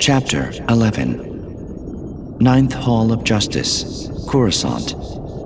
Chapter 11. Ninth Hall of Justice, Coruscant.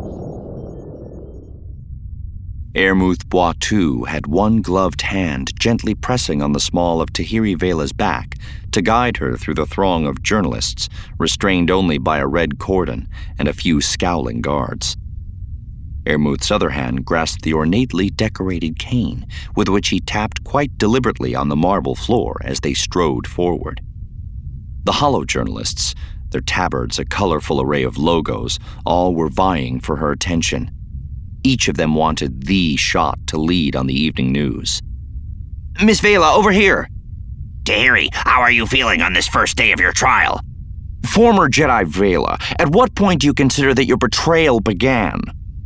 Ermuth Boitou had one gloved hand gently pressing on the small of Tahiri Vela's back to guide her through the throng of journalists, restrained only by a red cordon and a few scowling guards. Ermuth's other hand grasped the ornately decorated cane, with which he tapped quite deliberately on the marble floor as they strode forward. The hollow journalists, their tabards a colorful array of logos, all were vying for her attention. Each of them wanted the shot to lead on the evening news. Miss Vela, over here! Tahiri, how are you feeling on this first day of your trial? Former Jedi Vela, at what point do you consider that your betrayal began?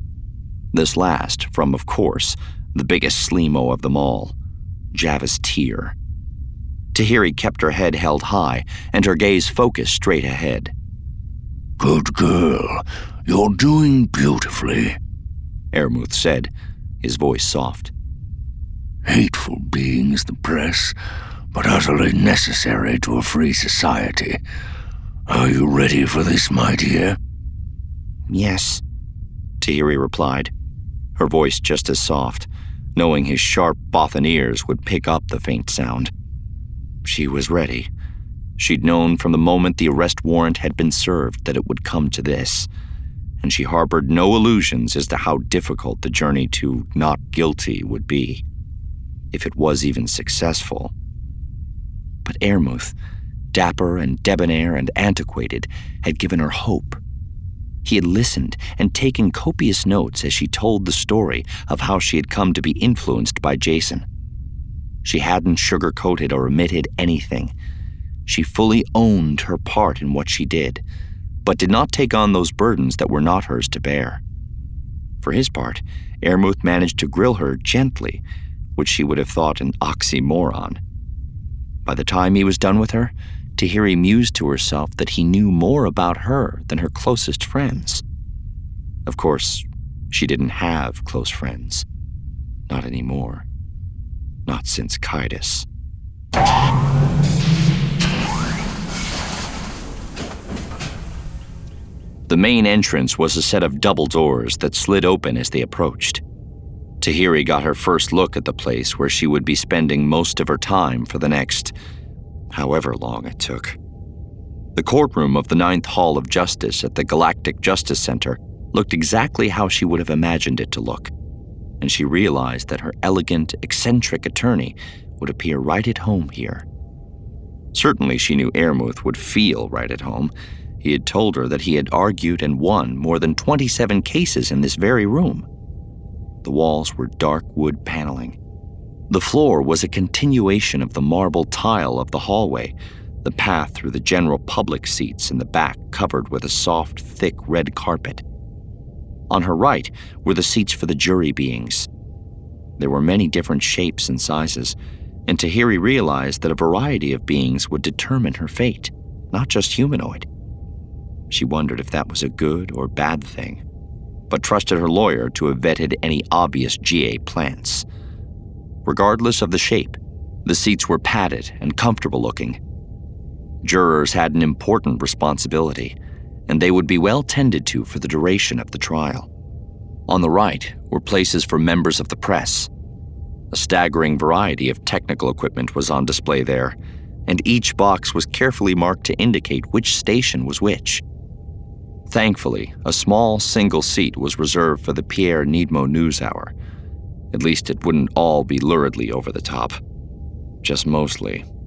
This last from, of course, the biggest Sleemo of them all, Javis Teer. Tahiri kept her head held high and her gaze focused straight ahead. "Good girl, you're doing beautifully," Ermuth said, his voice soft. "Hateful beings, the press, but utterly necessary to a free society. Are you ready for this, my dear?" "Yes," Tahiri replied, her voice just as soft, knowing his sharp Bothan ears would pick up the faint sound. She was ready. She'd known from the moment the arrest warrant had been served that it would come to this, and she harbored no illusions as to how difficult the journey to not guilty would be, if it was even successful. But Ermuth, dapper and debonair and antiquated, had given her hope. He had listened and taken copious notes as she told the story of how she had come to be influenced by Jacen. She hadn't sugar-coated or omitted anything. She fully owned her part in what she did, but did not take on those burdens that were not hers to bear. For his part, Ermuth managed to grill her gently, which she would have thought an oxymoron. By the time he was done with her, Tahiri mused to herself that he knew more about her than her closest friends. Of course, she didn't have close friends. Not anymore. Not since Caedus. The main entrance was a set of double doors that slid open as they approached. Tahiri got her first look at the place where she would be spending most of her time for the next however long it took. The courtroom of the Ninth Hall of Justice at the Galactic Justice Center looked exactly how she would have imagined it to look, and she realized that her elegant, eccentric attorney would appear right at home here. Certainly she knew Ermuth would feel right at home. He had told her that he had argued and won more than 27 cases in this very room. The walls were dark wood paneling. The floor was a continuation of the marble tile of the hallway, the path through the general public seats in the back covered with a soft, thick red carpet. On her right were the seats for the jury beings. There were many different shapes and sizes, and Tahiri realized that a variety of beings would determine her fate, not just humanoid. She wondered if that was a good or bad thing, but trusted her lawyer to have vetted any obvious GA plants. Regardless of the shape, the seats were padded and comfortable-looking. Jurors had an important responsibility, and they would be well tended to for the duration of the trial. On the right were places for members of the press. A staggering variety of technical equipment was on display there, and each box was carefully marked to indicate which station was which. Thankfully, a small single seat was reserved for the Pierre Needmo NewsHour. At least it wouldn't all be luridly over the top. Just mostly.